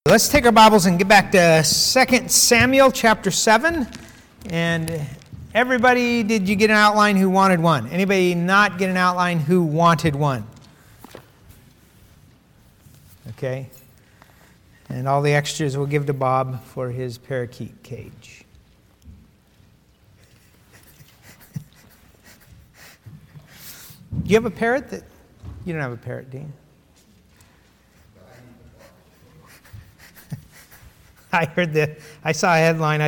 Let's take our Bibles and get back to 2 Samuel chapter 7. And everybody, did you get an outline who wanted one? Anybody not get an outline who wanted one? Okay. And all the extras we'll give to Bob for his parakeet cage. Do you have a parrot that... You don't have a parrot, do you? I heard that. I saw a headline.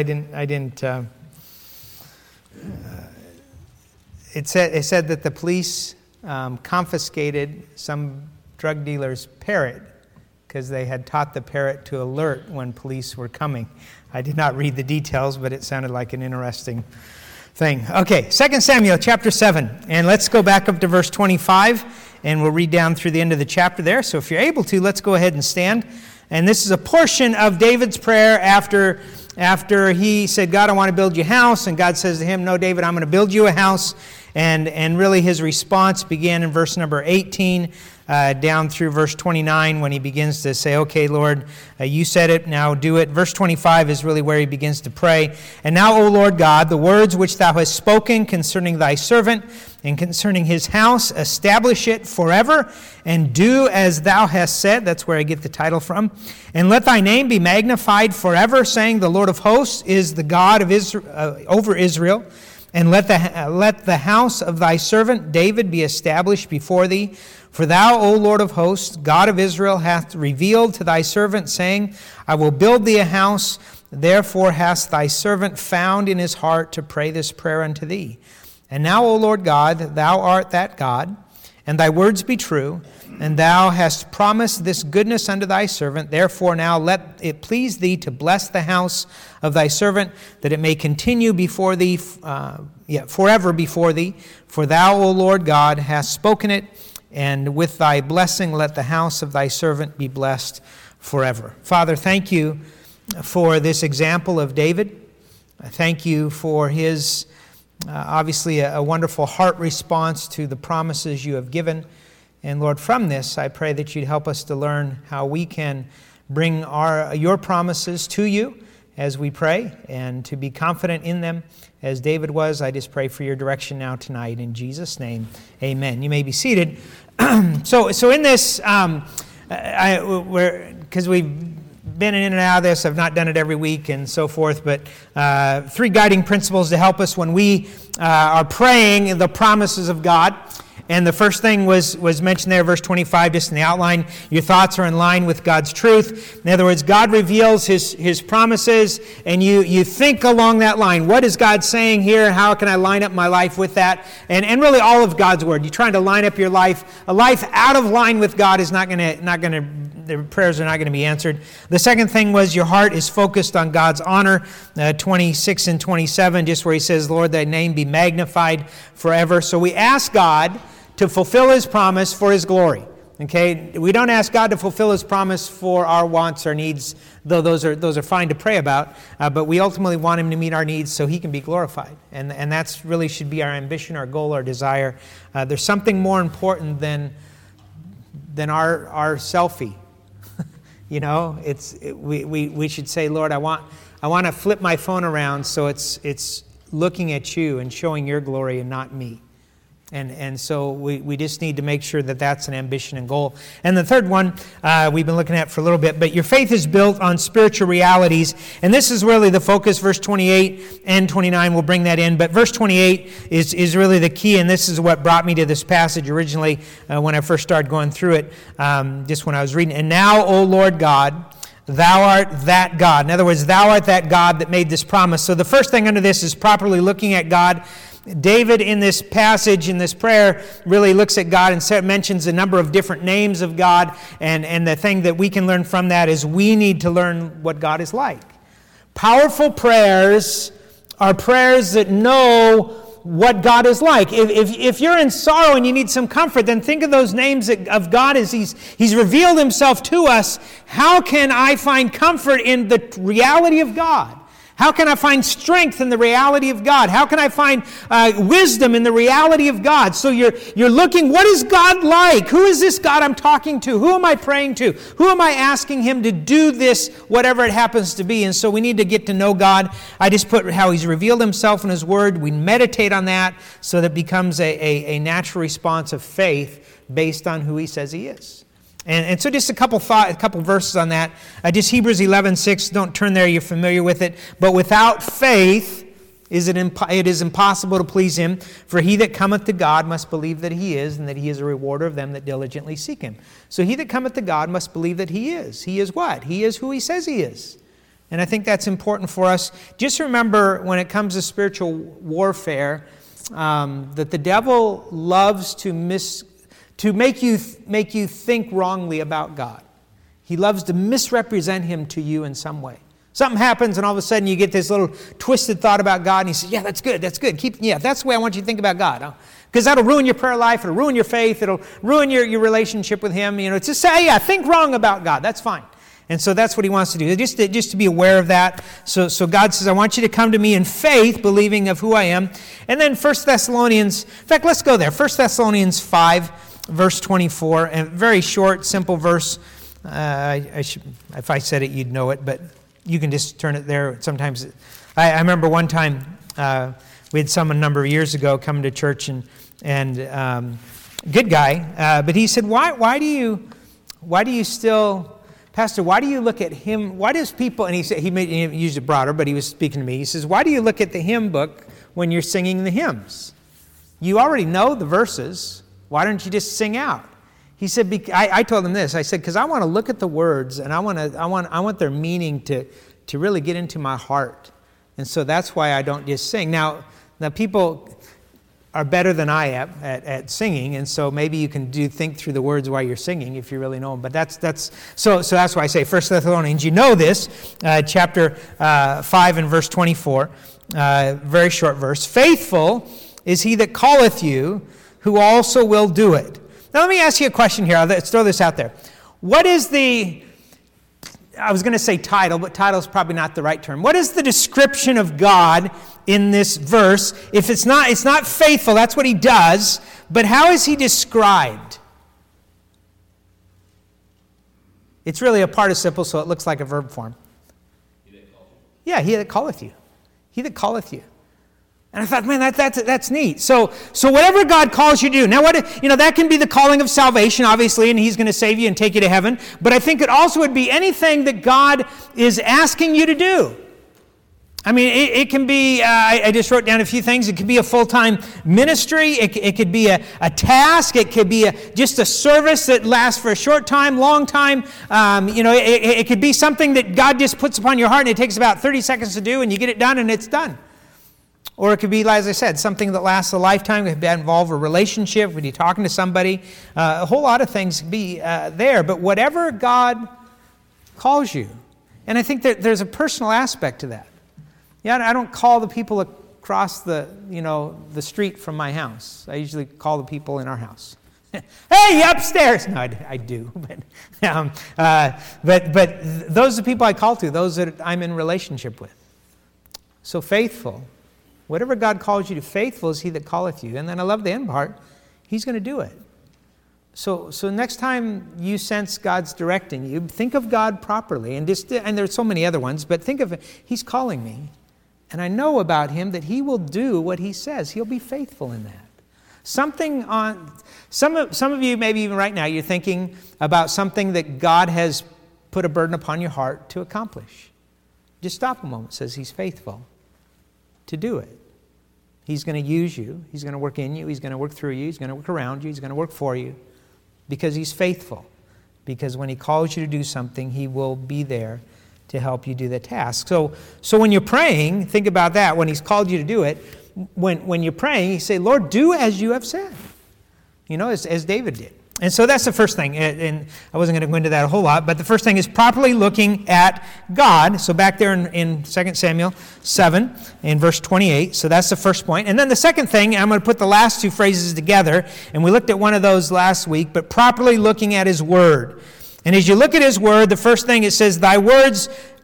It said that the police confiscated some drug dealer's parrot because they had taught the parrot to alert when police were coming. I did not read the details, but it sounded like an interesting thing. Okay, 2 Samuel chapter 7, and let's go back up to verse 25, and we'll read down through the end of the chapter there. So if you're able to, let's go ahead and stand. And this is a portion of David's prayer after he said, God, I want to build you a house. And God says to him, no, David, I'm going to build you a house. And really his response began in verse number 18 down through verse 29 when he begins to say, okay, Lord, you said it, now do it. Verse 25 is really where he begins to pray. And now, O Lord God, the words which thou hast spoken concerning thy servant and concerning his house, establish it forever and do as thou hast said. That's where I get the title from. And let thy name be magnified forever, saying, the Lord of hosts is the God of Israel, over Israel. And let the house of thy servant David be established before thee. For thou, O Lord of hosts, God of Israel, hath revealed to thy servant, saying, I will build thee a house. Therefore hast thy servant found in his heart to pray this prayer unto thee. And now, O Lord God, thou art that God, and thy words be true, and thou hast promised this goodness unto thy servant. Therefore now let it please thee to bless the house of thy servant, that it may continue before thee, forever before thee. For thou, O Lord God, hast spoken it, and with thy blessing let the house of thy servant be blessed forever. Father, thank you for this example of David. I thank you for his, obviously, a wonderful heart response to the promises you have given. And Lord, from this, I pray that you'd help us to learn how we can bring your promises to you as we pray and to be confident in them as David was. I just pray for your direction now tonight. In Jesus' name, amen. You may be seated. So in this, because we've been in and out of this, I've not done it every week and so forth, but 3 guiding principles to help us when we are praying the promises of God. And the first thing was mentioned there, verse 25, just in the outline. Your thoughts are in line with God's truth. In other words, God reveals His promises, and you think along that line. What is God saying here? How can I line up my life with that? And really all of God's Word. You're trying to line up your life. A life out of line with God is not going to. The prayers are not going to be answered. The second thing was your heart is focused on God's honor. 26 and 27, just where He says, Lord, thy name be magnified forever. So we ask God to fulfill His promise for His glory. Okay? We don't ask God to fulfill His promise for our wants or needs, though those are fine to pray about, but we ultimately want Him to meet our needs so He can be glorified. And that's really should be our ambition, our goal, our desire. There's something more important than our selfie. You know, we should say, Lord, I want to flip my phone around so it's looking at you and showing your glory and not me. And so we just need to make sure that that's an ambition and goal. And the third one we've been looking at for a little bit, but your faith is built on spiritual realities. And this is really the focus. Verse 28 and 29 will bring that in. But verse 28 is really the key, and this is what brought me to this passage originally when I first started going through it, just when I was reading. And now, O Lord God, thou art that God. In other words, thou art that God that made this promise. So the first thing under this is properly looking at God. David in this passage, in this prayer, really looks at God and mentions a number of different names of God. And the thing that we can learn from that is we need to learn what God is like. Powerful prayers are prayers that know what God is like. If you're in sorrow and you need some comfort, then think of those names of God as He's revealed Himself to us. How can I find comfort in the reality of God? How can I find strength in the reality of God? How can I find wisdom in the reality of God? So you're looking, what is God like? Who is this God I'm talking to? Who am I praying to? Who am I asking him to do this, whatever it happens to be? And so we need to get to know God. I just put how he's revealed himself in his word. We meditate on that so that it becomes a natural response of faith based on who he says he is. And so just a couple verses on that. Just Hebrews 11:6. Don't turn there; you're familiar with it. But without faith, it is impossible to please him. For he that cometh to God must believe that he is, and that he is a rewarder of them that diligently seek him. So he that cometh to God must believe that he is. He is what? He is who he says he is. And I think that's important for us. Just remember, when it comes to spiritual warfare, that the devil loves to make you think wrongly about God. He loves to misrepresent him to you in some way. Something happens and all of a sudden you get this little twisted thought about God and he says, yeah, that's good. That's the way I want you to think about God. Because that'll ruin your prayer life, it'll ruin your faith, it'll ruin your relationship with him. It's just say, yeah, think wrong about God. That's fine. And so that's what he wants to do, just to be aware of that. So God says, I want you to come to me in faith, believing of who I am. And then 1 Thessalonians, in fact, let's go there. 1 Thessalonians 5, verse 24, a very short, simple verse. If I said it, you'd know it, but you can just turn it there. Sometimes, I remember one time we had someone a number of years ago come to church, and good guy, but he said, why do you still, Pastor, why do you look at hymn? Why does people? And he used it broader, but he was speaking to me. He says, why do you look at the hymn book when you're singing the hymns? You already know the verses. Why don't you just sing out? He said, I told him this. I said, because I want to look at the words and I want their meaning to really get into my heart. And so that's why I don't just sing. Now people are better than I am at singing, and so maybe you can think through the words while you're singing if you really know them. But that's so that's why I say 1 Thessalonians. You know this, chapter 5 and verse 24, very short verse. Faithful is he that calleth you, who also will do it. Now let me ask you a question here. Let's throw this out there. What is I was going to say title, but title is probably not the right term. What is the description of God in this verse? If it's not faithful, that's what he does, but how is he described? It's really a participle, so it looks like a verb form. He that calleth you. Yeah, he that calleth you. He that calleth you. And I thought, man, that's neat. So whatever God calls you to do. Now, that can be the calling of salvation, obviously, and he's going to save you and take you to heaven. But I think it also would be anything that God is asking you to do. I mean, it can be, I just wrote down a few things. It could be a full-time ministry. It could be a task. It could be just a service that lasts for a short time, long time. It could be something that God just puts upon your heart and it takes about 30 seconds to do and you get it done and it's done. Or it could be, as I said, something that lasts a lifetime. It could involve a relationship, when you're talking to somebody. A whole lot of things could be there. But whatever God calls you, and I think that there's a personal aspect to that. Yeah, I don't call the people across the street from my house. I usually call the people in our house. Hey, upstairs! No, I do. But those are the people I call to, those that I'm in relationship with. So faithful. Whatever God calls you to, faithful is he that calleth you. And then I love the end part. He's going to do it. So next time you sense God's directing you, think of God properly. And there's so many other ones, but think of it. He's calling me. And I know about him that he will do what he says. He'll be faithful in that. Some of you, maybe even right now, you're thinking about something that God has put a burden upon your heart to accomplish. Just stop a moment. It says he's faithful to do it. He's going to use you. He's going to work in you. He's going to work through you. He's going to work around you. He's going to work for you because he's faithful. Because when he calls you to do something, he will be there to help you do the task. So when you're praying, think about that. When he's called you to do it, when you're praying, you say, Lord, do as you have said. As David did. And so that's the first thing, and I wasn't going to go into that a whole lot, but the first thing is properly looking at God. So back there in 2 Samuel 7, in verse 28, so that's the first point. And then the second thing, I'm going to put the last two phrases together, and we looked at one of those last week, but properly looking at his word. And as you look at his word, the first thing it says, thy words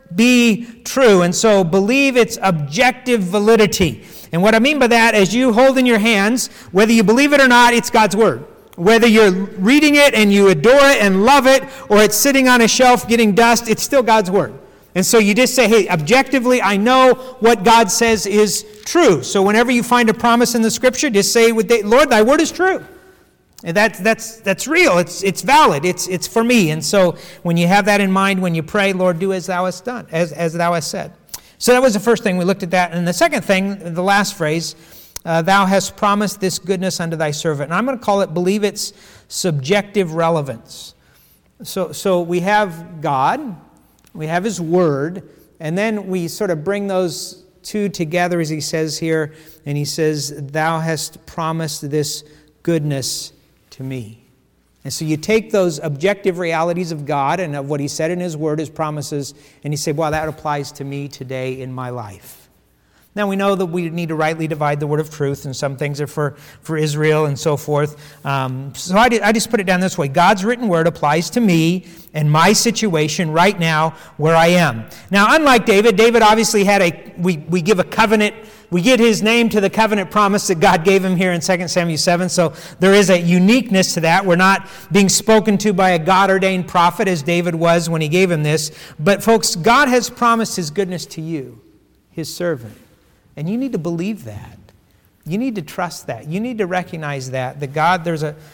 be true. And so believe its objective validity. And what I mean by that, as you hold in your hands, whether you believe it or not, it's God's Word. Whether you're reading it and you adore it and love it, or it's sitting on a shelf getting dust, it's still God's Word. And so you just say, hey, objectively, I know what God says is true. So whenever you find a promise in the Scripture, just say, Lord, thy Word is true. And that's real. It's valid. It's for me. And so when you have that in mind, when you pray, Lord, do as thou hast done, as thou hast said. So that was the first thing. We looked at that. And the second thing, the last phrase, thou hast promised this goodness unto thy servant. And I'm going to call it believe its subjective relevance. So we have God, we have His Word, and then we sort of bring those two together, as he says here, and he says, thou hast promised this goodness to me. And so you take those objective realities of God and of what He said in His Word, His promises, and you say, well, that applies to me today in my life. Now, we know that we need to rightly divide the word of truth, and some things are for Israel and so forth. So I just put it down this way. God's written word applies to me and my situation right now where I am. Now, unlike David obviously had we give a covenant. We get his name to the covenant promise that God gave him here in 2 Samuel 7. So there is a uniqueness to that. We're not being spoken to by a God-ordained prophet as David was when he gave him this. But folks, God has promised His goodness to you, His servant. And you need to believe that. You need to trust that. You need to recognize that God,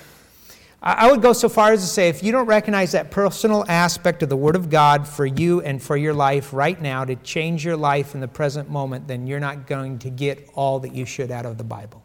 I would go so far as to say, if you don't recognize that personal aspect of the Word of God for you and for your life right now to change your life in the present moment, then you're not going to get all that you should out of the Bible.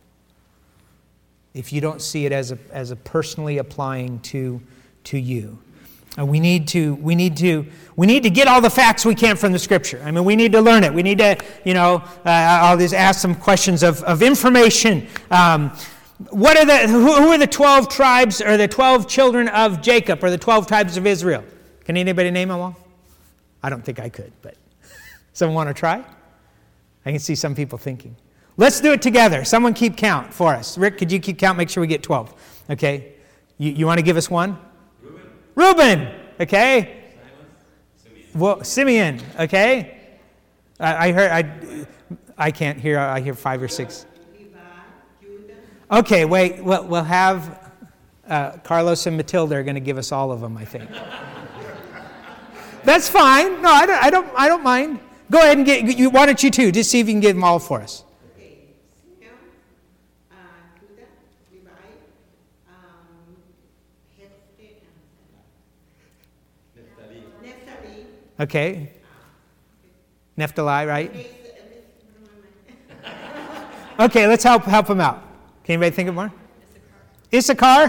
If you don't see it as a personally applying to you. We need to get all the facts we can from the Scripture. I mean, we need to learn it. We need to, I'll just ask some questions of information. Who are the 12 tribes or the 12 children of Jacob or the 12 tribes of Israel? Can anybody name them all? I don't think I could, but someone want to try? I can see some people thinking. Let's do it together. Someone keep count for us. Rick, could you keep count? Make sure we get 12. Okay. You want to give us one? Reuben, okay. Well, Simeon, okay. I can't hear. I hear 5 or 6. Okay, wait. We'll have Carlos and Matilda are going to give us all of them, I think. That's fine. No, I don't mind. Go ahead and get you. Why don't you two? Just see if you can get them all for us. Okay, Simeon, Judah, Levi, Naphtali. Okay. Naphtali, right? Okay, let's help them out. Can anybody think of more? Issachar?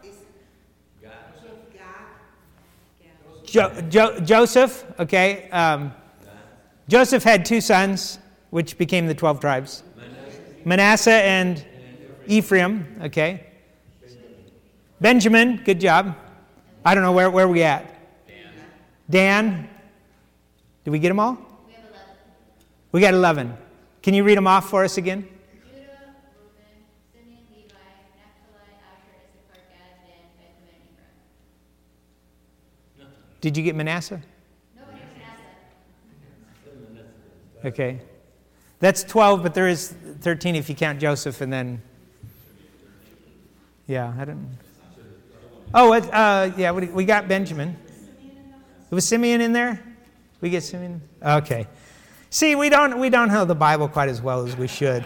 Joseph, okay. Joseph had 2 sons, which became the 12 tribes. Manasseh and Ephraim, okay. Benjamin, good job. I don't know, where are we at? Dan? Did we get them all? We have 11. We got 11. Can you read them off for us again? Judah, Reuben, Simeon, Levi, Naphtali, Asher, Issachar, Gad, Dan, Benjamin, Ephraim. Did you get Manasseh? No, we have Manasseh. Okay. That's 12, but there is 13 if you count Joseph and then... Yeah, I don't... Oh, yeah, we got Benjamin. Was Simeon in there? We get Simeon? Okay. See, we don't know the Bible quite as well as we should.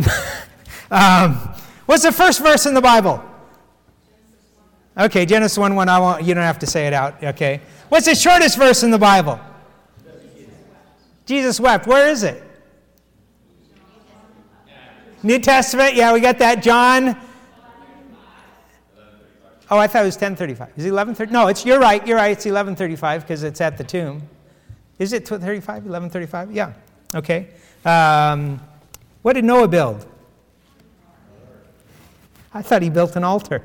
What's the first verse in the Bible? Okay, Genesis 1:1. You don't have to say it out. Okay. What's the shortest verse in the Bible? Jesus wept. Where is it? New Testament. Yeah, we got that. John. Oh, I thought it was 10:35. Is it 11:30? No, you're right. It's 11:35 because it's at the tomb. Is it 35? 11:35? Yeah. Okay. What did Noah build? I thought he built an altar.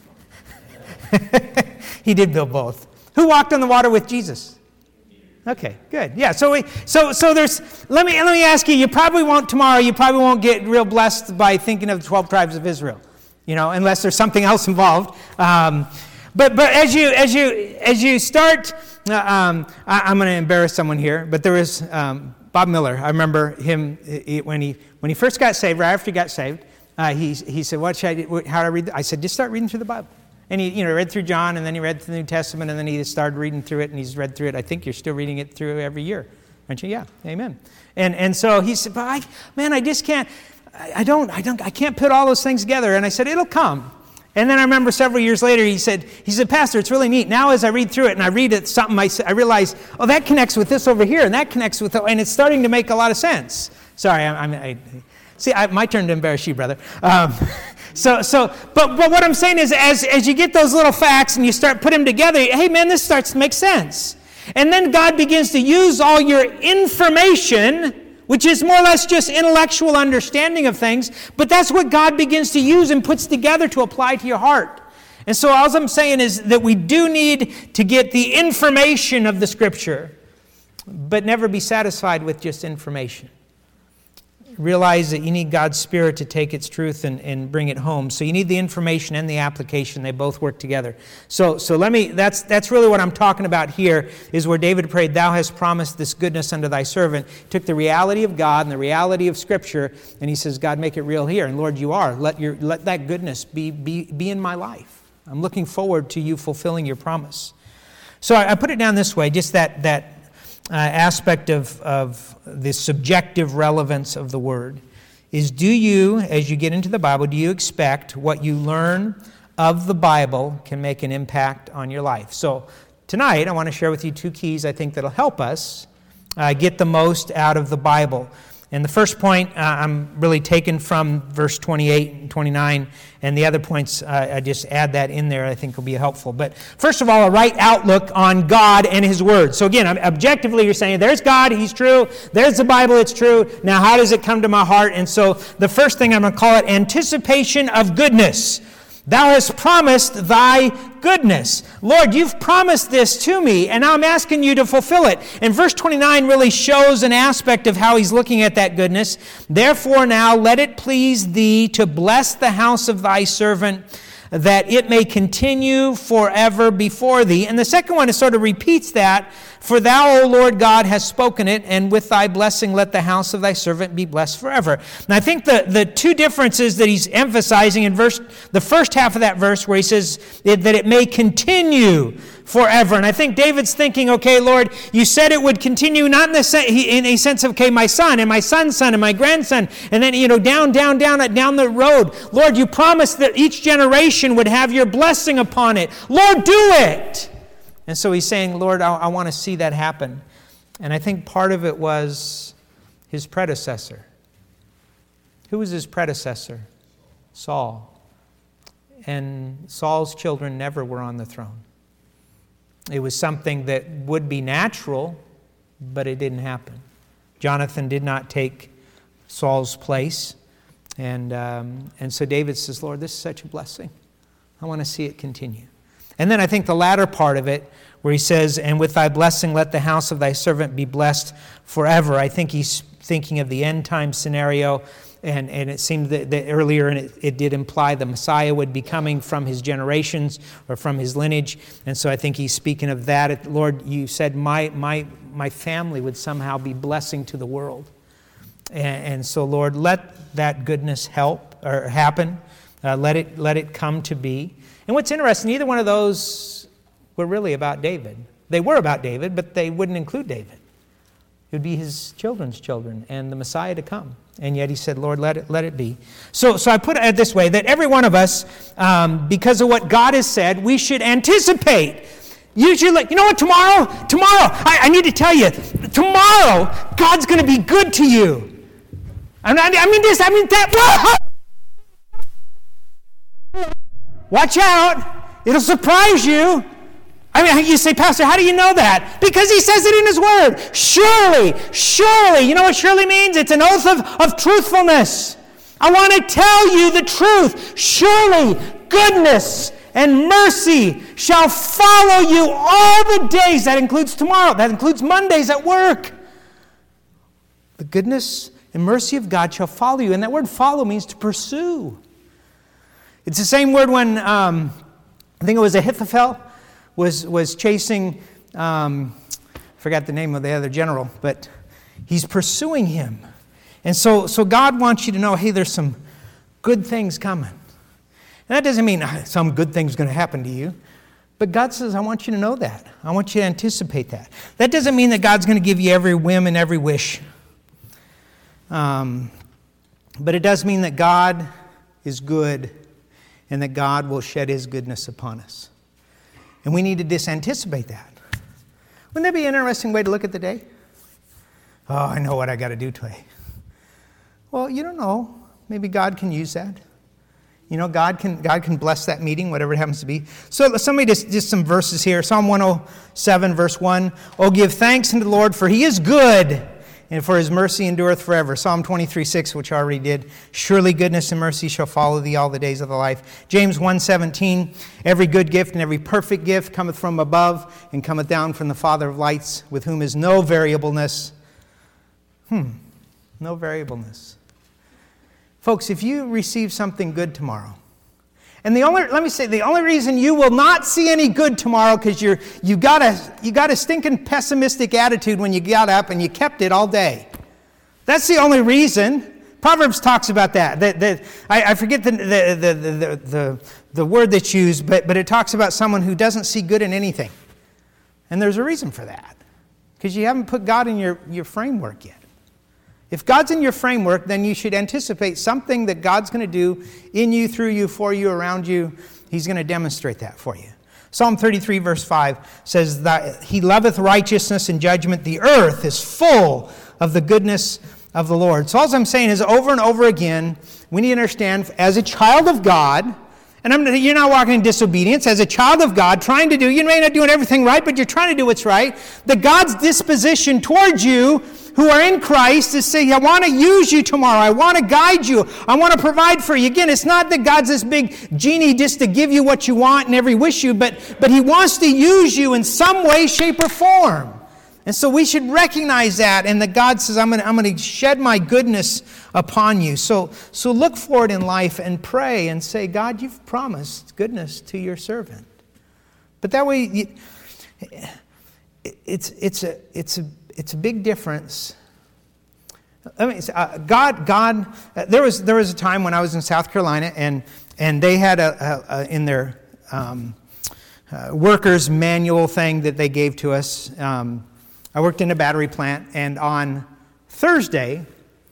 He did build both. Who walked on the water with Jesus? Okay, good. Yeah. So there's. Let me ask you. You probably won't get real blessed by thinking of the 12 tribes of Israel. Unless there's something else involved. But as you start, I'm going to embarrass someone here, but there was Bob Miller. I remember him when he first got saved. Right after he got saved, he said, "What should I do? How do I read?" I said, "Just start reading through the Bible." And he read through John, and then he read through the New Testament, and then he started reading through it, and he's read through it. I think you're still reading it through every year, aren't you? Yeah, amen. And so he said, "But I just can't. I can't put all those things together." And I said, "It'll come." And then I remember several years later, he said, "Pastor, it's really neat. Now as I read through it and I read it, something I realize, oh, that connects with this over here, and that connects with, and it's starting to make a lot of sense." Sorry, my turn to embarrass you, brother. But what I'm saying is, as you get those little facts and you start putting them together, hey man, this starts to make sense. And then God begins to use all your information, which is more or less just intellectual understanding of things, but that's what God begins to use and puts together to apply to your heart. And so all I'm saying is that we do need to get the information of the Scripture, but never be satisfied with just information. Realize that you need God's Spirit to take its truth and bring it home. So you need the information and the application. They both work together. So that's really what I'm talking about here, is where David prayed, "Thou hast promised this goodness unto thy servant." Took the reality of God and the reality of Scripture, and he says, "God, make it real here." And Lord, you are. Let that goodness be in my life. I'm looking forward to you fulfilling your promise. So I put it down this way, just that aspect of the subjective relevance of the Word is, do you, as you get into the Bible, do you expect what you learn of the Bible can make an impact on your life? So tonight I want to share with you 2 keys I think that'll help us get the most out of the Bible. And the first point I'm really taken from verse 28 and 29, and the other points I just add that in there I think will be helpful. But first of all, a right outlook on God and His Word. So again, objectively you're saying, there's God, He's true. There's the Bible, it's true. Now how does it come to my heart? And so the first thing I'm going to call it anticipation of goodness. Thou hast promised thy goodness. Lord, you've promised this to me, and now I'm asking you to fulfill it. And verse 29 really shows an aspect of how he's looking at that goodness. Therefore now let it please thee to bless the house of thy servant, that it may continue forever before thee. And the second one is sort of repeats that. For thou, O Lord God, hast spoken it, and with thy blessing let the house of thy servant be blessed forever. And I think the 2 differences that he's emphasizing in the first half of that verse, where he says that it may continue forever. And I think David's thinking, okay, Lord, you said it would continue, not in a sense of, okay, my son and my son's son and my grandson, and then, down the road. Lord, you promised that each generation would have your blessing upon it. Lord, do it! And so he's saying, Lord, I want to see that happen. And I think part of it was his predecessor. Who was his predecessor? Saul. And Saul's children never were on the throne. It was something that would be natural, but it didn't happen. Jonathan did not take Saul's place. And so David says, Lord, this is such a blessing. I want to see it continue. And then I think the latter part of it, where he says, and with thy blessing let the house of thy servant be blessed forever. I think he's thinking of the end time scenario, and it seemed that earlier it did imply the Messiah would be coming from his generations or from his lineage. And so I think he's speaking of that. Lord, you said my family would somehow be blessing to the world. And so, Lord, let that goodness happen. Let it come to be. And what's interesting, neither one of those were really about David. They were about David, but they wouldn't include David. It would be his children's children and the Messiah to come. And yet he said, Lord, let it be. So I put it this way, that every one of us, because of what God has said, we should anticipate. You should you know what, tomorrow, I need to tell you, tomorrow, God's going to be good to you. That. Watch out. It'll surprise you. You say, Pastor, how do you know that? Because he says it in his word. Surely. You know what surely means? It's an oath of truthfulness. I want to tell you the truth. Surely goodness and mercy shall follow you all the days. That includes tomorrow. That includes Mondays at work. The goodness and mercy of God shall follow you. And that word follow means to pursue. It's the same word when I think it was Ahithophel, was chasing, forgot the name of the other general, but he's pursuing him. And so God wants you to know, hey, there's some good things coming. And that doesn't mean some good thing's going to happen to you. But God says, I want you to know that. I want you to anticipate that. That doesn't mean that God's going to give you every whim and every wish. But it does mean that God is good and that God will shed his goodness upon us. And we need to disanticipate that. Wouldn't that be an interesting way to look at the day? Oh, I know what I got to do today. Well, you don't know. Maybe God can use that. You know, God can bless that meeting, whatever it happens to be. So somebody just some verses here. Psalm 107, verse 1. Oh, give thanks unto the Lord, for he is good, and for his mercy endureth forever. Psalm 23:6, which I already did. Surely goodness and mercy shall follow thee all the days of thy life. James 1:17. Every good gift and every perfect gift cometh from above, and cometh down from the Father of lights, with whom is no variableness. No variableness. Folks, if you receive something good tomorrow, and the only reason you will not see any good tomorrow because you got a stinking pessimistic attitude when you got up and you kept it all day. That's the only reason. Proverbs talks about that. I forget the word that's used, but it talks about someone who doesn't see good in anything, and there's a reason for that, because you haven't put God in your framework yet. If God's in your framework, then you should anticipate something that God's going to do in you, through you, for you, around you. He's going to demonstrate that for you. Psalm 33, verse 5 says that he loveth righteousness and judgment. The earth is full of the goodness of the Lord. So all I'm saying is, over and over again, we need to understand, as a child of God, and you're not walking in disobedience, as a child of God, you may not doing everything right, but you're trying to do what's right, that God's disposition towards you who are in Christ is saying, I want to use you tomorrow. I want to guide you. I want to provide for you. Again, it's not that God's this big genie just to give you what you want and every wish you, but he wants to use you in some way, shape, or form. And so we should recognize that, and that God says, I'm going to shed my goodness upon you. So look forward in life and pray and say, God, you've promised goodness to your servant. But that way, it's a big difference. I mean, God. There was a time when I was in South Carolina, and they had in their workers manual thing that they gave to us. I worked in a battery plant, and on Thursday,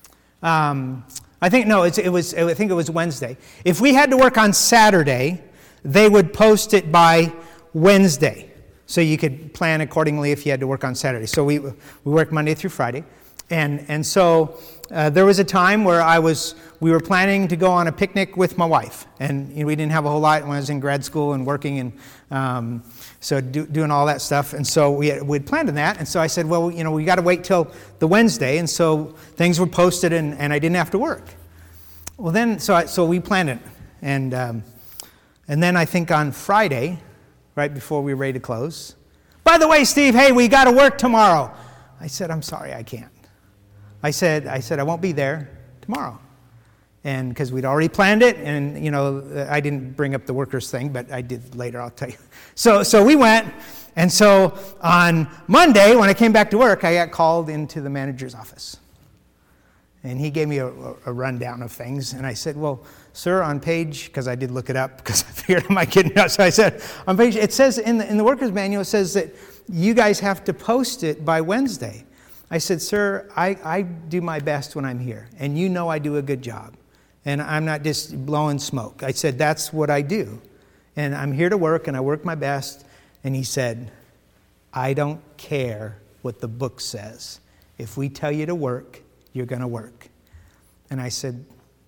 I think it was Wednesday. If we had to work on Saturday, they would post it by Wednesday, so you could plan accordingly if you had to work on Saturday. So we worked Monday through Friday, and so there was a time where we were planning to go on a picnic with my wife, and we didn't have a whole lot when I was in grad school and working and. So doing all that stuff, and so we'd planned on that, and so I said, well, we got to wait till the Wednesday, and so things were posted, and I didn't have to work. Well, then, so we planned it, and then I think on Friday, right before we were ready to close, by the way, Steve, hey, we got to work tomorrow. I said, I'm sorry, I can't. I said I won't be there tomorrow. And because we'd already planned it, and I didn't bring up the workers thing, but I did later, I'll tell you. So we went, and so on Monday, when I came back to work, I got called into the manager's office. And he gave me a rundown of things, and I said, well, sir, on page, because I did look it up, because I figured I might get nuts, so I said, on page, it says in the workers manual, it says that you guys have to post it by Wednesday. I said, sir, I do my best when I'm here, and I do a good job. And I'm not just blowing smoke. I said, that's what I do. And I'm here to work, and I work my best. And he said, I don't care what the book says. If we tell you to work, you're going to work. And I said,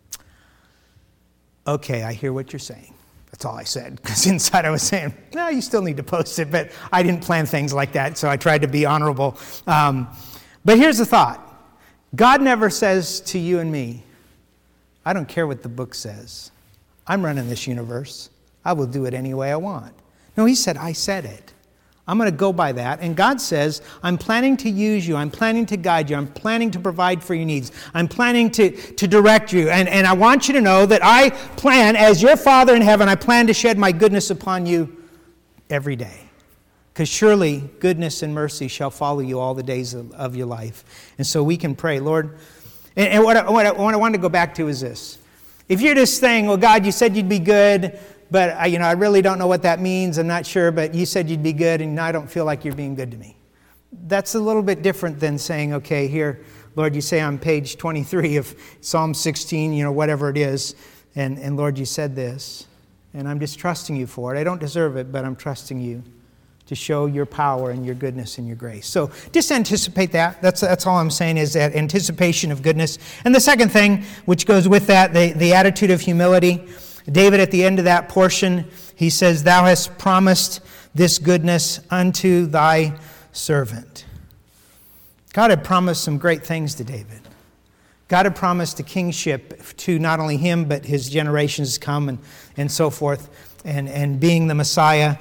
okay, I hear what you're saying. That's all I said. Because inside I was saying, no, you still need to post it. But I didn't plan things like that, so I tried to be honorable. But here's the thought. God never says to you and me, I don't care what the book says. I'm running this universe. I will do it any way I want. No, he said, I said it. I'm going to go by that. And God says, I'm planning to use you. I'm planning to guide you. I'm planning to provide for your needs. I'm planning to direct you. And I want you to know that I plan, as your Father in heaven, I plan to shed my goodness upon you every day. Because surely goodness and mercy shall follow you all the days of your life. And so we can pray, Lord. And what I want to go back to is this. If you're just saying, well, God, you said you'd be good, but I really don't know what that means. I'm not sure, but you said you'd be good, and I don't feel like you're being good to me. That's a little bit different than saying, okay, here, Lord, you say on page 23 of Psalm 16, whatever it is, and Lord, you said this, and I'm just trusting you for it. I don't deserve it, but I'm trusting you to show your power and your goodness and your grace. So just anticipate that. That's all I'm saying, is that anticipation of goodness. And the second thing, which goes with that, the attitude of humility. David, at the end of that portion, he says, thou hast promised this goodness unto thy servant. God had promised some great things to David. God had promised a kingship to not only him, but his generations to come and so forth, and being the Messiah,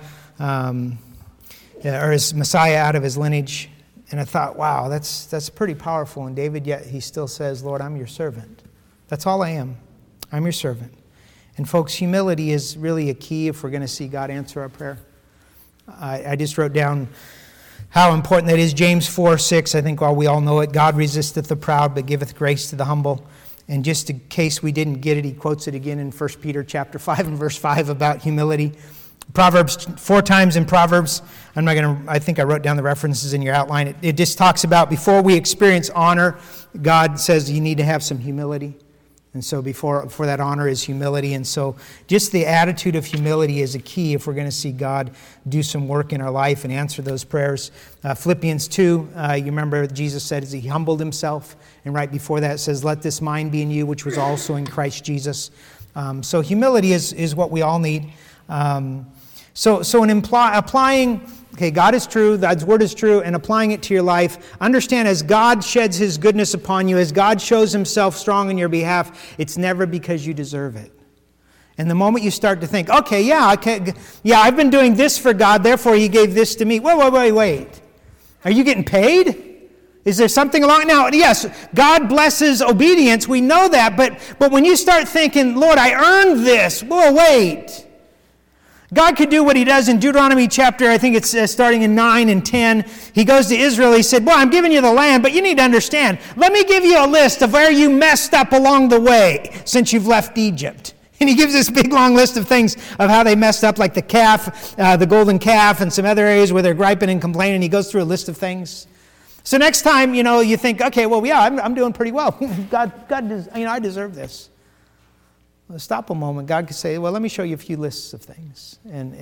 or his Messiah out of his lineage. And I thought, wow, that's pretty powerful. And David, yet he still says, Lord, I'm your servant. That's all I am. I'm your servant. And folks, humility is really a key if we're going to see God answer our prayer. I just wrote down how important that is. James 4:6, I think we all know it. God resisteth the proud, but giveth grace to the humble. And just in case we didn't get it, he quotes it again in 1 Peter chapter 5 and verse 5 about humility. Proverbs, 4 times in Proverbs. I think I wrote down the references in your outline. It just talks about before we experience honor, God says you need to have some humility. And so before that honor is humility. And so just the attitude of humility is a key if we're going to see God do some work in our life and answer those prayers. Philippians 2, you remember Jesus said as he humbled himself. And right before that it says, let this mind be in you, which was also in Christ Jesus. So humility is what we all need. So in applying, okay, God is true, God's word is true, and applying it to your life, understand as God sheds his goodness upon you, as God shows himself strong in your behalf, it's never because you deserve it. And the moment you start to think, okay, I've been doing this for God, therefore he gave this to me. Wait. Are you getting paid? Is there something along? Now, yes, God blesses obedience, we know that, but when you start thinking, Lord, I earned this, wait. God could do what he does in Deuteronomy chapter, I think it's starting in 9 and 10. He goes to Israel, he said, I'm giving you the land, but you need to understand, let me give you a list of where you messed up along the way since you've left Egypt. And he gives this big long list of things of how they messed up, like the calf, the golden calf, and some other areas where they're griping and complaining. He goes through a list of things. So next time, you think, okay, I'm doing pretty well. God, I deserve this. Stop a moment. God could say, let me show you a few lists of things.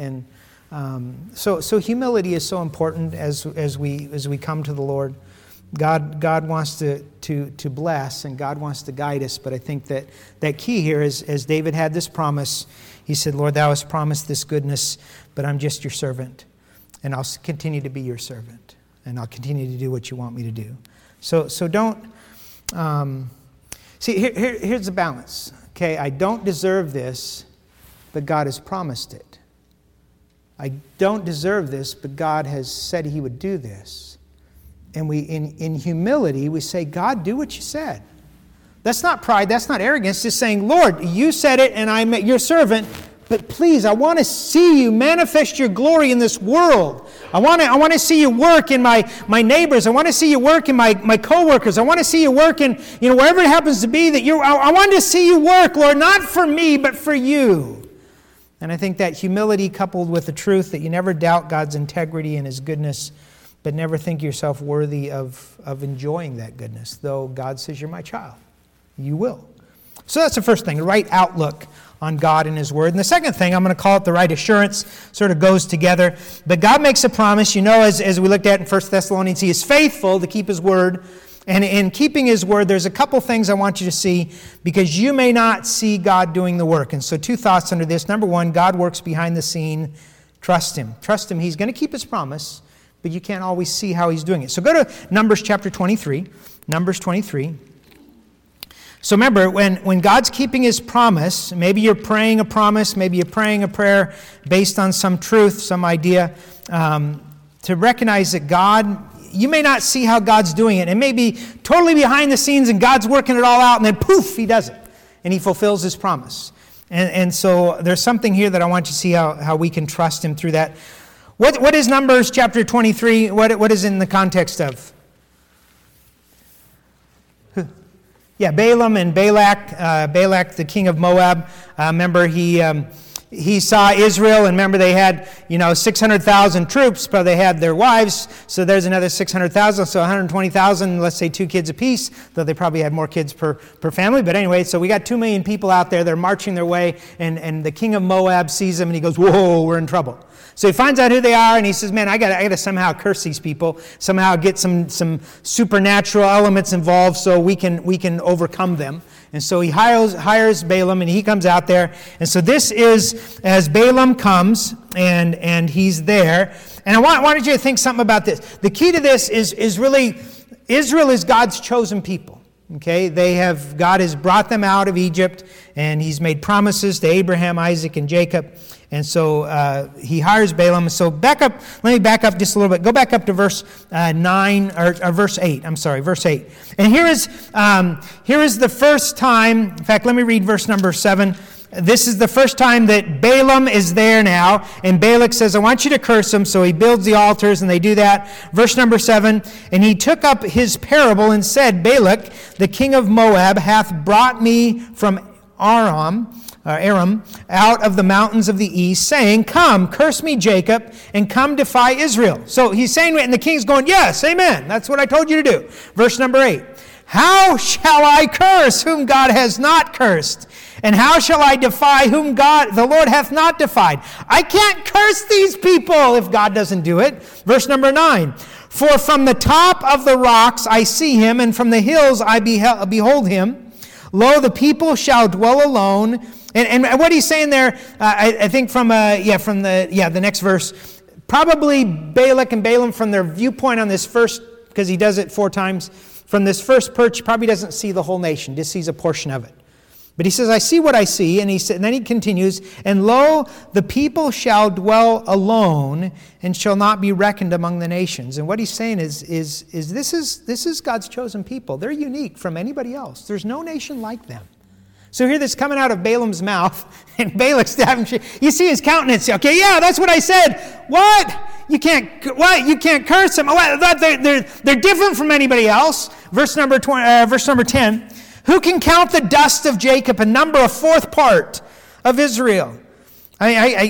So humility is so important as we come to the Lord. God wants to bless, and God wants to guide us. But I think that key here is, as David had this promise, he said, Lord, thou hast promised this goodness, but I'm just your servant. And I'll continue to be your servant. And I'll continue to do what you want me to do. So don't... here's the balance. Okay, I don't deserve this, but God has promised it. I don't deserve this, but God has said he would do this. And we, in humility, we say, God, do what you said. That's not pride, that's not arrogance, just saying, Lord, you said it and I'm your servant, but please, I want to see you manifest your glory in this world. I want to see you work in my neighbors. I want to see you work in my coworkers. I want to see you work in wherever it happens to be. I want to see you work, Lord, not for me, but for you. And I think that humility coupled with the truth that you never doubt God's integrity and his goodness, but never think yourself worthy of enjoying that goodness, though God says you're my child. You will. So that's the first thing, the right outlook on God and his word. And the second thing, I'm going to call it the right assurance, sort of goes together. But God makes a promise, as we looked at in 1 Thessalonians, he is faithful to keep his word. And in keeping his word, there's a couple things I want you to see, because you may not see God doing the work. And so 2 thoughts under this. Number 1, God works behind the scene. Trust him. Trust him. He's going to keep his promise, but you can't always see how he's doing it. So go to Numbers chapter 23. Numbers 23. So remember, when God's keeping his promise, maybe you're praying a promise, maybe you're praying a prayer based on some truth, some idea. to recognize that God, you may not see how God's doing it. It may be totally behind the scenes and God's working it all out, and then poof, he does it. And he fulfills his promise. And so there's something here that I want you to see how we can trust him through that. What is Numbers chapter 23? What is in the context of? Yeah, Balaam and Balak. Balak, the king of Moab. Remember, he saw Israel, and remember they had 600,000 troops, but they had their wives, so there's another 600,000, so 120,000, let's say 2 kids apiece, though they probably had more kids per family. But anyway, so we got 2 million people out there. They're marching their way, and the king of Moab sees them, and he goes, whoa, we're in trouble. So he finds out who they are, and he says, man, I got to somehow curse these people, somehow get some supernatural elements involved so we can overcome them. And so he hires Balaam, and he comes out there. And so this is as Balaam comes, and he's there. And I wanted you to think something about this. The key to this is really, Israel is God's chosen people. Okay, God has brought them out of Egypt, and he's made promises to Abraham, Isaac, and Jacob. And so he hires Balaam. So let me back up just a little bit. Go back up to verse 9, or verse 8. I'm sorry, verse 8. And here is the first time, in fact, let me read verse number 7. This is the first time that Balaam is there now, and Balak says, I want you to curse him. So he builds the altars, and they do that. Verse number 7, and he took up his parable and said, Balak, the king of Moab, hath brought me from Aram, out of the mountains of the east, saying, come, curse me, Jacob, and come defy Israel. So he's saying, and the king's going, yes, amen. That's what I told you to do. Verse number 8, how shall I curse whom God has not cursed? And how shall I defy whom the Lord hath not defied? I can't curse these people if God doesn't do it. Verse number 9, for from the top of the rocks I see him, and from the hills I behold him. Lo, the people shall dwell alone. And what he's saying there, I think from the next verse, probably Balak and Balaam from their viewpoint on this first, because he does it 4 times, from this first perch, probably doesn't see the whole nation, just sees a portion of it. But he says, I see what I see, and then he continues, and lo, the people shall dwell alone, and shall not be reckoned among the nations. And what he's saying is this is God's chosen people. They're unique from anybody else. There's no nation like them. So here this coming out of Balaam's mouth, and Balak's having, you see his countenance. Okay, yeah, that's what I said. What? You can't curse them. They're different from anybody else. Verse number 10. Who can count the dust of Jacob and number a 4th part of Israel? I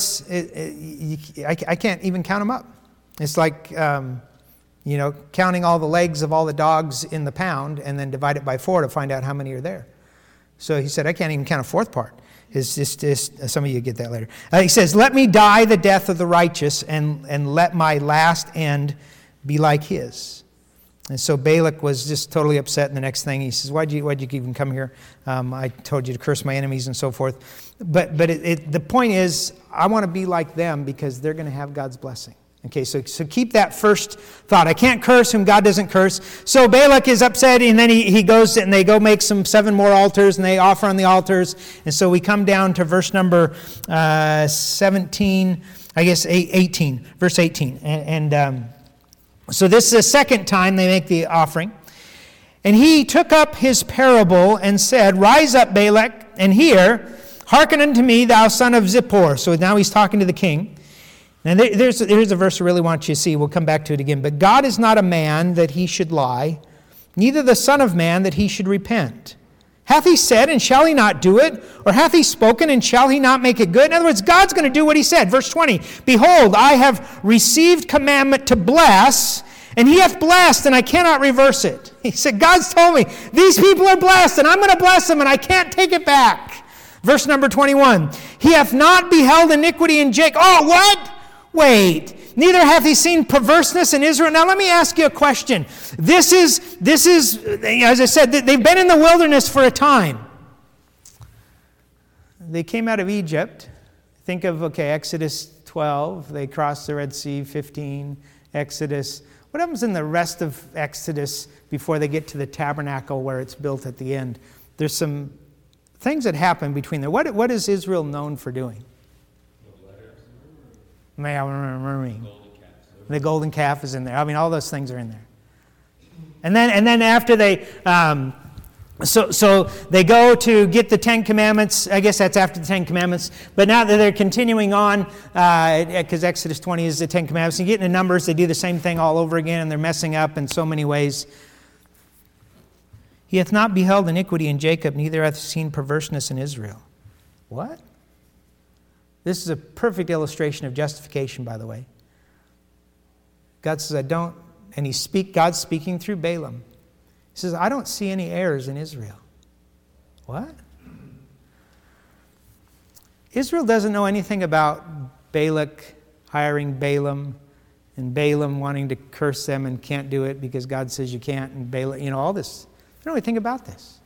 can't even count them up. It's like counting all the legs of all the dogs in the pound and then divide it by 4 to find out how many are there. So he said, I can't even count a 4th part. It's just some of you get that later. He says, let me die the death of the righteous, and let my last end be like his. And so Balak was just totally upset. And the next thing he says, why'd you even come here? I told you to curse my enemies and so forth. But the point is, I want to be like them because they're going to have God's blessing. Okay, so keep that first thought. I can't curse whom God doesn't curse. So Balak is upset, and then he goes and they go make 7 more altars, and they offer on the altars. And so we come down to verse number 17, I guess 18, verse 18. So this is the second time they make the offering. And he took up his parable and said, rise up, Balak, and hear, hearken unto me, thou son of Zippor. So now he's talking to the king. And here's a verse I really want you to see. We'll come back to it again. But God is not a man that he should lie, neither the son of man that he should repent. Hath he said, and shall he not do it? Or hath he spoken, and shall he not make it good? In other words, God's going to do what he said. Verse 20, behold, I have received commandment to bless, and he hath blessed, and I cannot reverse it. He said, God's told me, these people are blessed, and I'm going to bless them, and I can't take it back. Verse number 21, he hath not beheld iniquity in Jacob. Oh, what? Wait, neither hath he seen perverseness in Israel. Now let me ask you a question. This is, as I said, they've been in the wilderness for a time. They came out of Egypt. Think of, Exodus 12. They crossed the Red Sea, 15. Exodus. What happens in the rest of Exodus before they get to the tabernacle where it's built at the end? There's some things that happen between there. What is Israel known for doing? May I remember? The golden calf is in there. I mean, all those things are in there. And then after they, so they go to get the Ten Commandments. I guess that's after the Ten Commandments. But now that they're continuing on, because Exodus 20 is the Ten Commandments, and you get into Numbers, they do the same thing all over again, and they're messing up in so many ways. He hath not beheld iniquity in Jacob, neither hath seen perverseness in Israel. What? This is a perfect illustration of justification, by the way. God says, I don't, and God's speaking through Balaam. He says, I don't see any errors in Israel. What? Israel doesn't know anything about Balak hiring Balaam and Balaam wanting to curse them and can't do it because God says you can't, and Balaam, all this. They don't know anything about this.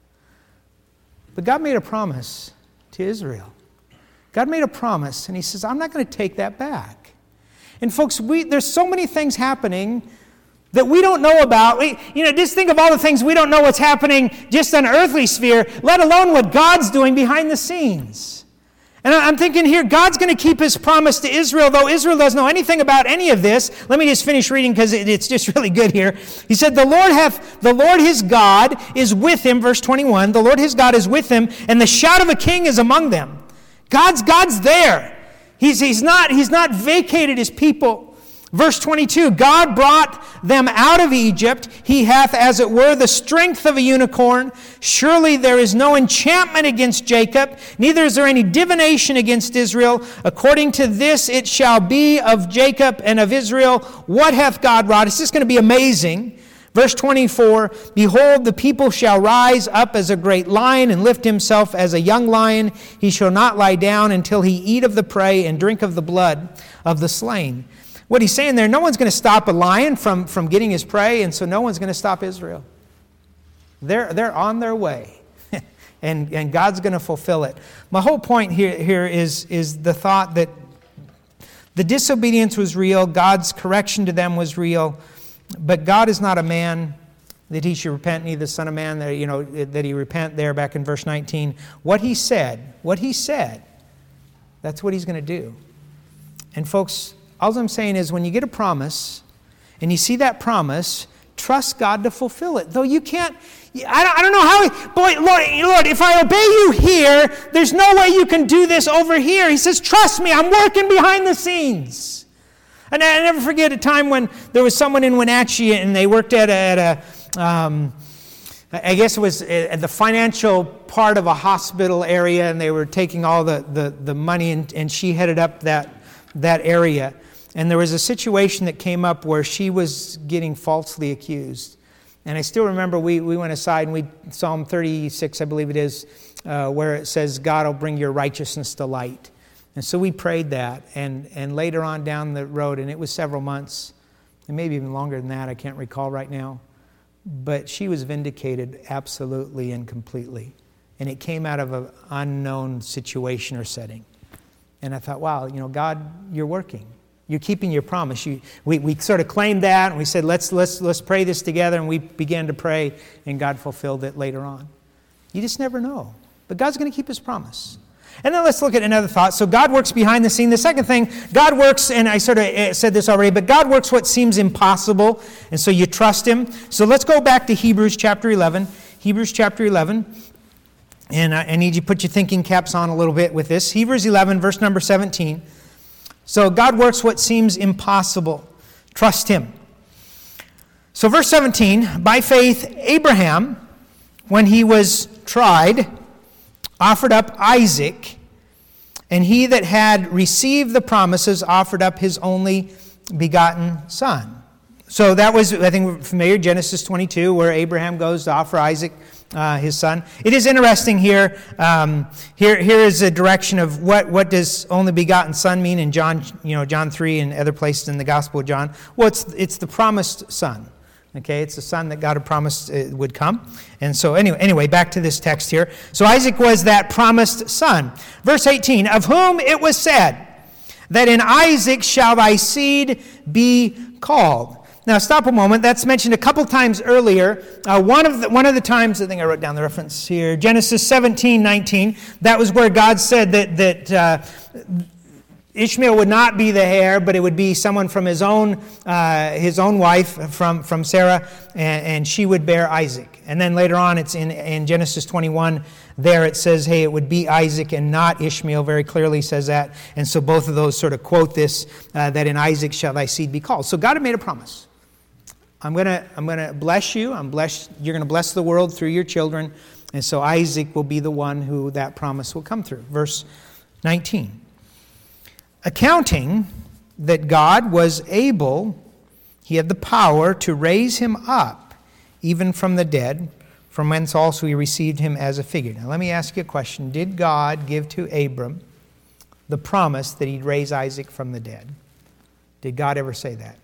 But God made a promise to Israel. God made a promise, and he says, I'm not going to take that back. And folks, there's so many things happening that we don't know about. Just think of all the things we don't know what's happening just on an earthly sphere, let alone what God's doing behind the scenes. And I'm thinking here, God's going to keep his promise to Israel, though Israel doesn't know anything about any of this. Let me just finish reading because it's just really good here. He said, the Lord his God is with him, verse 21. The Lord his God is with him, and the shout of a king is among them. God's there. He's not vacated his people. Verse 22, God brought them out of Egypt. He hath, as it were, the strength of a unicorn. Surely there is no enchantment against Jacob, neither is there any divination against Israel. According to this it shall be of Jacob and of Israel. What hath God wrought? It's just going to be amazing. Verse 24, behold, the people shall rise up as a great lion and lift himself as a young lion. He shall not lie down until he eat of the prey and drink of the blood of the slain. What he's saying there, no one's going to stop a lion from getting his prey, and so no one's going to stop Israel. They're on their way, and God's going to fulfill it. My whole point here is the thought that the disobedience was real, God's correction to them was real, but God is not a man that he should repent, neither the Son of Man that he repent there back in verse 19. What he said, that's what he's going to do. And folks, all I'm saying is when you get a promise and you see that promise, trust God to fulfill it. Though you can't, I don't know how, Lord, if I obey you here, there's no way you can do this over here. He says, trust me, I'm working behind the scenes. And I never forget a time when there was someone in Wenatchee and they worked at I guess it was at the financial part of a hospital area, and they were taking all the money, and she headed up that area. And there was a situation that came up where she was getting falsely accused. And I still remember we went aside and we Psalm 36, I believe it is, where it says, God will bring your righteousness to light. And so we prayed that. And later on down the road, and it was several months, and maybe even longer than that, I can't recall right now. But she was vindicated absolutely and completely. And it came out of an unknown situation or setting. And I thought, wow, God, you're working. You're keeping your promise. We sort of claimed that, and we said, let's pray this together, and we began to pray, and God fulfilled it later on. You just never know. But God's going to keep his promise. And then let's look at another thought. So God works behind the scene. The second thing, God works, and I sort of said this already, but God works what seems impossible, and so you trust him. So let's go back to Hebrews chapter 11. Hebrews chapter 11. And I need you to put your thinking caps on a little bit with this. Hebrews 11, verse number 17. So God works what seems impossible. Trust him. So verse 17, by faith Abraham, when he was tried, offered up Isaac, and he that had received the promises offered up his only begotten son. So that was, I think we're familiar, Genesis 22, where Abraham goes to offer Isaac, his son. It is interesting here. Here is a direction of what does only begotten son mean in John 3 and other places in the Gospel of John. Well, it's the promised son. Okay, it's the son that God had promised would come. And so anyway, back to this text here. So Isaac was that promised son. Verse 18, of whom it was said, that in Isaac shall thy seed be called. Now, stop a moment. That's mentioned a couple times earlier. One of the times, I think I wrote down the reference here, Genesis 17:19. That was where God said that Ishmael would not be the heir, but it would be someone from his own wife, from Sarah, and she would bear Isaac. And then later on, it's in Genesis 21, there it says, hey, it would be Isaac and not Ishmael, very clearly says that. And so both of those sort of quote this, that in Isaac shall thy seed be called. So God had made a promise. I'm gonna bless you. You're gonna bless the world through your children. And so Isaac will be the one who that promise will come through. Verse 19. Accounting that God was able, he had the power to raise him up, even from the dead, from whence also he received him as a figure. Now let me ask you a question. Did God give to Abram the promise that he'd raise Isaac from the dead? Did God ever say that?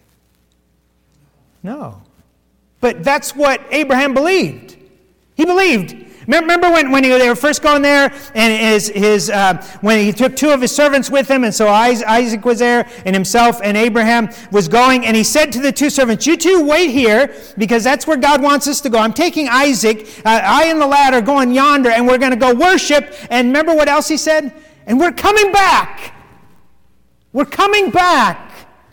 No. But that's what Abraham believed. He believed. Remember when they were first going there, and when he took two of his servants with him, and so Isaac was there, and himself and Abraham was going, and he said to the two servants, you two wait here, because that's where God wants us to go. I'm taking Isaac, I and the lad are going yonder, and we're going to go worship, and remember what else he said? And we're coming back. We're coming back.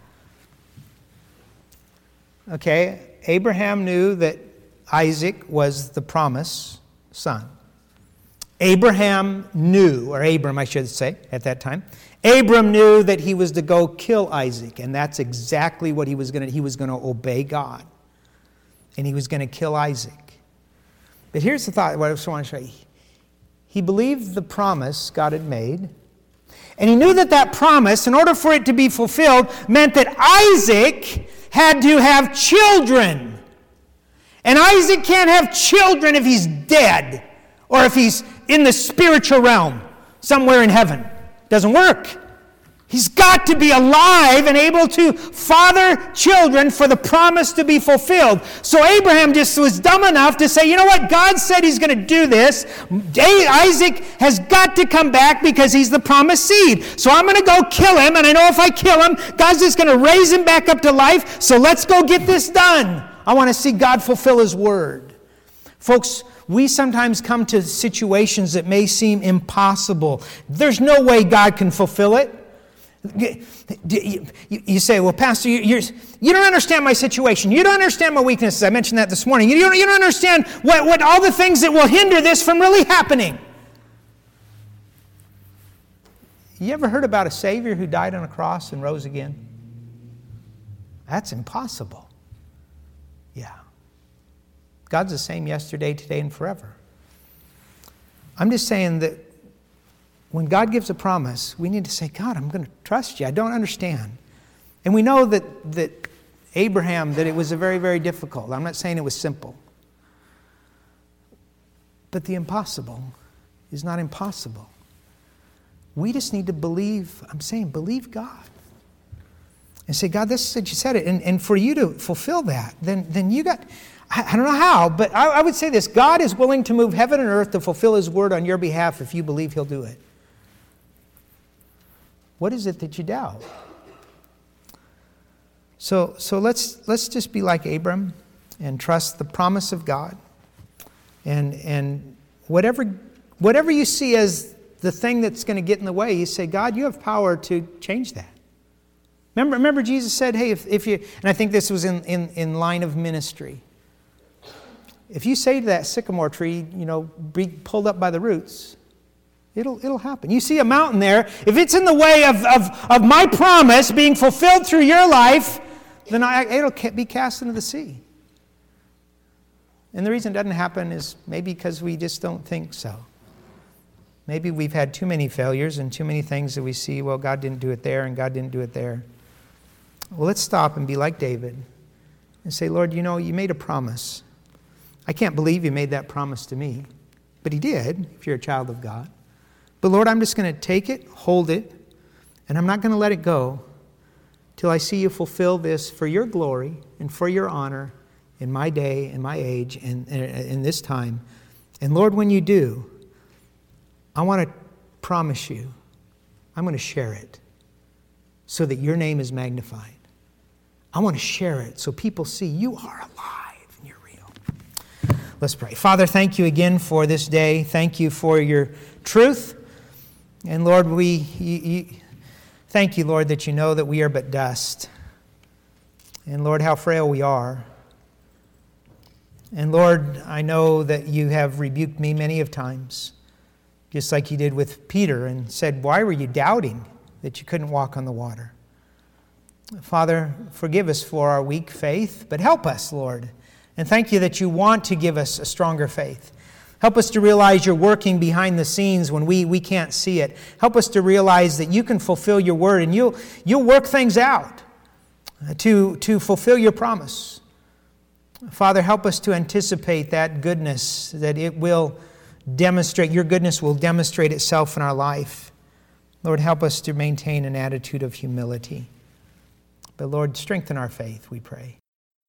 Okay, Abraham knew that Isaac was the promise son. Abraham knew, or Abram I should say at that time, Abram knew that he was to go kill Isaac, and that's exactly what he was going to obey God. And he was going to kill Isaac. But here's the thought, what I just want to show you. He believed the promise God had made, and he knew that promise, in order for it to be fulfilled, meant that Isaac had to have children. And Isaac can't have children if he's dead or if he's in the spiritual realm somewhere in heaven. Doesn't work. He's got to be alive and able to father children for the promise to be fulfilled. So Abraham just was dumb enough to say, you know what? God said he's going to do this. Isaac has got to come back because he's the promised seed. So I'm going to go kill him, and I know if I kill him, God's just going to raise him back up to life. So let's go get this done. I want to see God fulfill his word. Folks, we sometimes come to situations that may seem impossible. There's no way God can fulfill it. You say, well, Pastor, you don't understand my situation. You don't understand my weaknesses. I mentioned that this morning. You don't understand what all the things that will hinder this from really happening. You ever heard about a Savior who died on a cross and rose again? That's impossible. Yeah. God's the same yesterday, today, and forever. I'm just saying that when God gives a promise, we need to say, God, I'm going to trust you. I don't understand. And we know that Abraham, that it was a very, very difficult. I'm not saying it was simple. But the impossible is not impossible. We just need to believe, believe God. And say, God, this is what you said it. And for you to fulfill that, then you got, I don't know how, but I would say this. God is willing to move heaven and earth to fulfill his word on your behalf if you believe he'll do it. What is it that you doubt? So let's just be like Abram and trust the promise of God. And whatever you see as the thing that's going to get in the way, you say, God, you have power to change that. Remember Jesus said, hey, if you, and I think this was in line of ministry. If you say to that sycamore tree, be pulled up by the roots, it'll happen. You see a mountain there, if it's in the way of my promise being fulfilled through your life, then it'll be cast into the sea. And the reason it doesn't happen is maybe because we just don't think so. Maybe we've had too many failures and too many things that we see, well, God didn't do it there and God didn't do it there. Well, let's stop and be like David and say, Lord, you made a promise. I can't believe you made that promise to me. But he did, if you're a child of God. But Lord, I'm just going to take it, hold it, and I'm not going to let it go till I see you fulfill this for your glory and for your honor in my day, in my age, and in this time. And Lord, when you do, I want to promise you, I'm going to share it so that your name is magnified. I want to share it so people see you are alive and you're real. Let's pray. Father, thank you again for this day. Thank you for your truth. And Lord, Thank you, Lord, that you know that we are but dust. And Lord, how frail we are. And Lord, I know that you have rebuked me many of times, just like you did with Peter, and said, why were you doubting that you couldn't walk on the water? Father, forgive us for our weak faith, but help us, Lord. And thank you that you want to give us a stronger faith. Help us to realize you're working behind the scenes when we can't see it. Help us to realize that you can fulfill your word, and you'll work things out to fulfill your promise. Father, help us to anticipate that goodness, that it will demonstrate, your goodness will demonstrate itself in our life. Lord, help us to maintain an attitude of humility. But Lord, strengthen our faith, we pray.